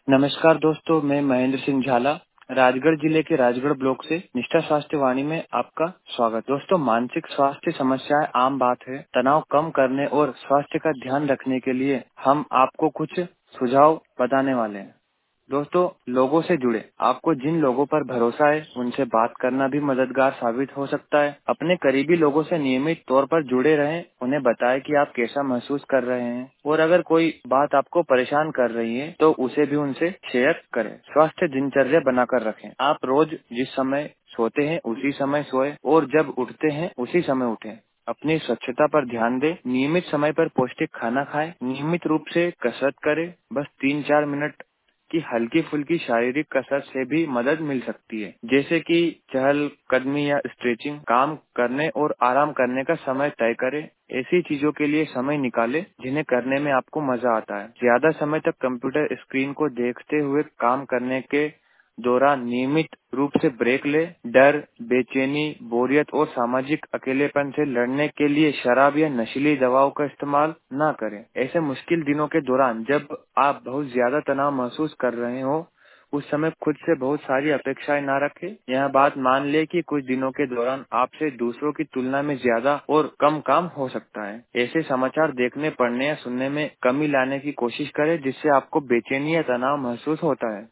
नमस्कार दोस्तों, मैं महेंद्र सिंह झाला राजगढ़ जिले के राजगढ़ ब्लॉक से निष्ठा स्वास्थ्य वाणी में आपका स्वागत। दोस्तों, मानसिक स्वास्थ्य समस्याएं आम बात है। तनाव कम करने और स्वास्थ्य का ध्यान रखने के लिए हम आपको कुछ सुझाव बताने वाले हैं। दोस्तों, लोगों से जुड़े। आपको जिन लोगों पर भरोसा है उनसे बात करना भी मददगार साबित हो सकता है। अपने करीबी लोगों से नियमित तौर पर जुड़े रहें। उन्हें बताएं कि आप कैसा महसूस कर रहे हैं और अगर कोई बात आपको परेशान कर रही है तो उसे भी उनसे शेयर करें। स्वास्थ्य दिनचर्या बनाकर रखें। आप रोज जिस समय सोते हैं उसी समय सोएं और जब उठते हैं उसी समय उठें। अपनी स्वच्छता पर ध्यान दें। नियमित समय पर पौष्टिक खाना खाएं। नियमित रूप से कसरत करें। बस 3-4 मिनट की हल्की फुल्की शारीरिक कसरत से भी मदद मिल सकती है, जैसे कि चहल कदमी या स्ट्रेचिंग। काम करने और आराम करने का समय तय करें। ऐसी चीजों के लिए समय निकालें जिन्हें करने में आपको मजा आता है। ज्यादा समय तक कंप्यूटर स्क्रीन को देखते हुए काम करने के दौरान नियमित रूप से ब्रेक ले। डर, बेचैनी, बोरियत और सामाजिक अकेलेपन से लड़ने के लिए शराब या नशीली दवाओं का इस्तेमाल ना करें। ऐसे मुश्किल दिनों के दौरान जब आप बहुत ज्यादा तनाव महसूस कर रहे हो, उस समय खुद से बहुत सारी अपेक्षाएं ना रखें। यह बात मान ले कि कुछ दिनों के दौरान आपसे दूसरों की तुलना में ज्यादा और कम काम हो सकता है। ऐसे समाचार देखने, पढ़ने या सुनने में कमी लाने की कोशिश करें जिससे आपको बेचैनी या तनाव महसूस होता है।